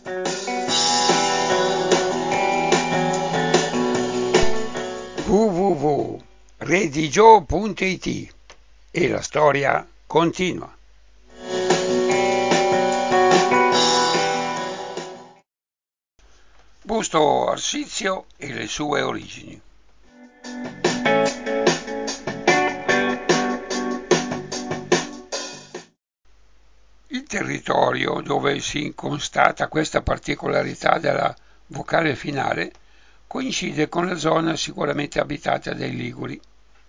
www.redigio.it e la storia continua. Busto Arsizio e le sue origini. Il territorio dove si constata questa particolarità della vocale finale coincide con la zona sicuramente abitata dai Liguri.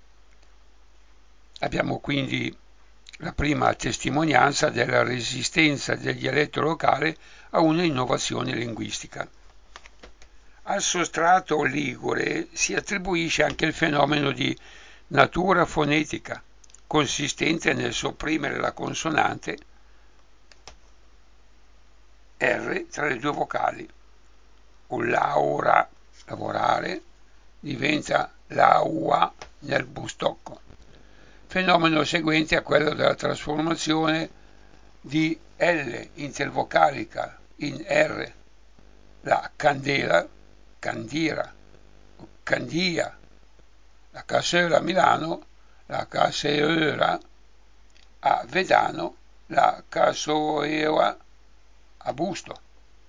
Abbiamo quindi la prima testimonianza della resistenza del dialetto locale a una innovazione linguistica. Al sostrato ligure si attribuisce anche il fenomeno di natura fonetica, consistente nel sopprimere la consonante R tra le due vocali. Un laura, lavorare, diventa laua nel bustocco. Fenomeno seguente a quello della trasformazione di L intervocalica in R, la candela, candira, candia, la casseula a Milano, la casseura a Vedano, la cassoeua a Busto.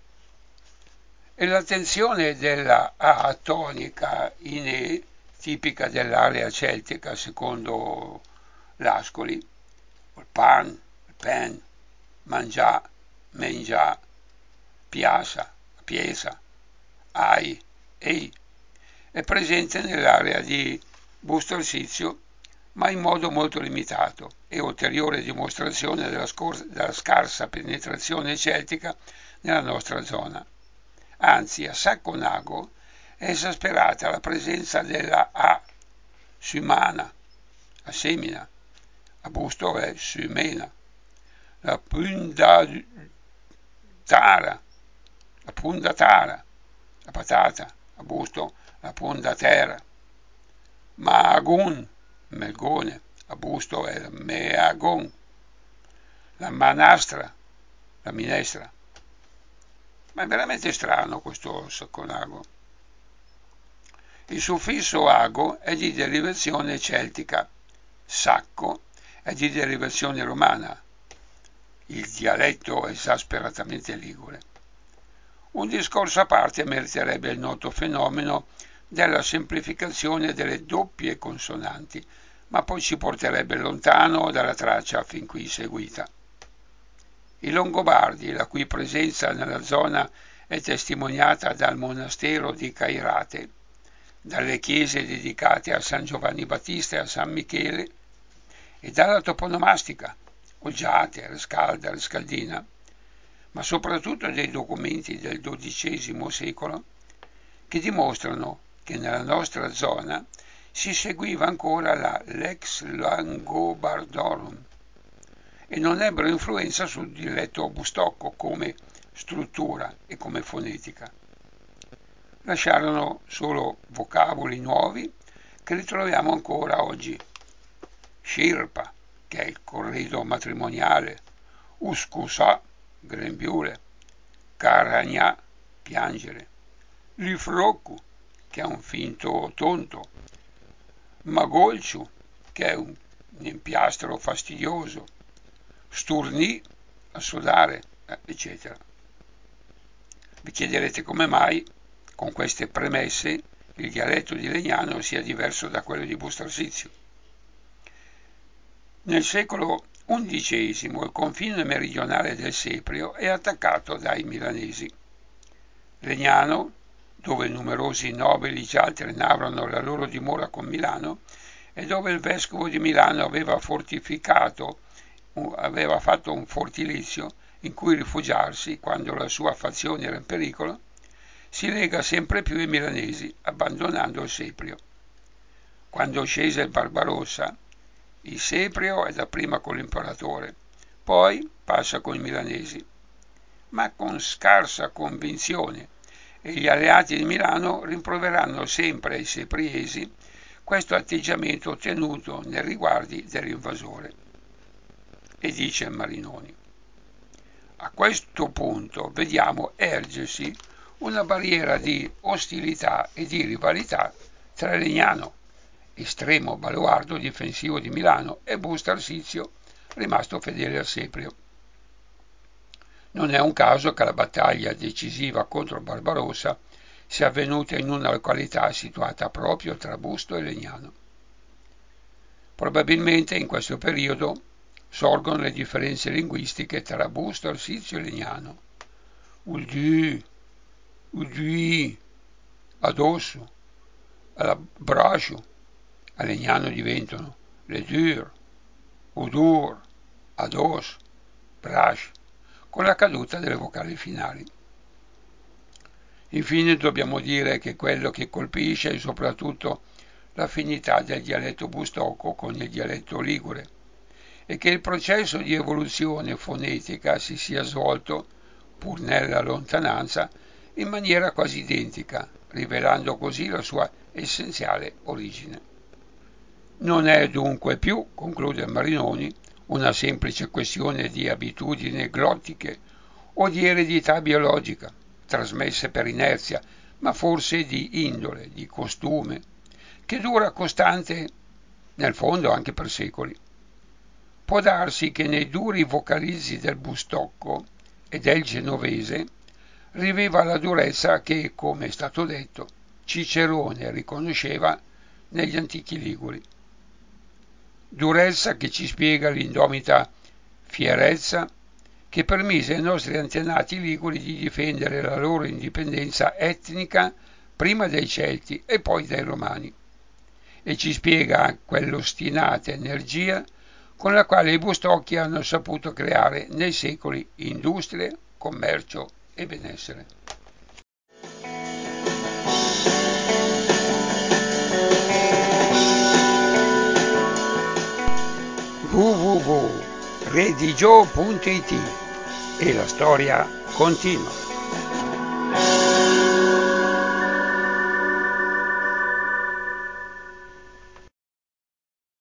E l'attenzione della A tonica in E, tipica dell'area celtica secondo Lascoli, il pan, il pen, mangià, mengià, piasa, piesa, ai, ei, è presente nell'area di Busto Arsizio, ma in modo molto limitato, e ulteriore dimostrazione della scarsa penetrazione celtica nella nostra zona. Anzi, a Sacconago è esasperata la presenza della A sumana, a semina, a Busto è sumena, la pundatara, la patata, a Busto la pundatera, magun, melgone, a Busto è il meagon, la manastra, la minestra. Ma è veramente strano questo Sacconago. Il suffisso ago è di derivazione celtica, sacco è di derivazione romana, il dialetto esasperatamente ligure. Un discorso a parte meriterebbe il noto fenomeno della semplificazione delle doppie consonanti, ma poi ci porterebbe lontano dalla traccia fin qui seguita. I Longobardi, la cui presenza nella zona è testimoniata dal monastero di Cairate, dalle chiese dedicate a San Giovanni Battista e a San Michele, e dalla toponomastica, Olgiate, Rescalda, Rescaldina, ma soprattutto dei documenti del XII secolo, che dimostrano che nella nostra zona si seguiva ancora la Lex Langobardorum e non ebbero influenza sul dialetto bustocco come struttura e come fonetica. Lasciarono solo vocaboli nuovi che ritroviamo ancora oggi. Scirpa, che è il corredo matrimoniale, uscusa, grembiule, caragna, piangere, lifroccu, che è un finto tonto, magolciu, che è un impiastro fastidioso, sturni, assodare, eccetera. Vi chiederete come mai, con queste premesse, il dialetto di Legnano sia diverso da quello di Busto Arsizio. Nel secolo XI il confine meridionale del Seprio è attaccato dai milanesi. Legnano, dove numerosi nobili già alternavano la loro dimora con Milano e dove il vescovo di Milano aveva fatto un fortilizio in cui rifugiarsi quando la sua fazione era in pericolo, si lega sempre più ai milanesi, abbandonando il Seprio. Quando scese il Barbarossa, il Seprio è dapprima con l'imperatore, poi passa con i milanesi, ma con scarsa convinzione, e gli alleati di Milano rimproveranno sempre ai sepriesi questo atteggiamento tenuto nei riguardi dell'invasore. E dice Marinoni: A questo punto vediamo ergersi una barriera di ostilità e di rivalità tra Legnano, estremo baluardo difensivo di Milano, e Busto Arsizio, rimasto fedele a Seprio. Non è un caso che la battaglia decisiva contro Barbarossa sia avvenuta in una località situata proprio tra Busto e Legnano. Probabilmente in questo periodo sorgono le differenze linguistiche tra Busto Arsizio e Legnano. Udì, udì, addosso, all'abbraccio, a Legnano diventano le dur, udur, addosso, braccio, con la caduta delle vocali finali. Infine dobbiamo dire che quello che colpisce è soprattutto l'affinità del dialetto bustocco con il dialetto ligure e che il processo di evoluzione fonetica si sia svolto, pur nella lontananza, in maniera quasi identica, rivelando così la sua essenziale origine. Non è dunque più, conclude Marinoni, una semplice questione di abitudini glottiche o di eredità biologica, trasmesse per inerzia, ma forse di indole, di costume, che dura costante nel fondo anche per secoli. Può darsi che nei duri vocalizzi del bustocco e del genovese riveva la durezza che, come è stato detto, Cicerone riconosceva negli antichi liguri. Durezza che ci spiega l'indomita fierezza che permise ai nostri antenati liguri di difendere la loro indipendenza etnica prima dai Celti e poi dai Romani, e ci spiega quell'ostinata energia con la quale i bustocchi hanno saputo creare nei secoli industrie, commercio e benessere. www.redigio.it e la storia continua.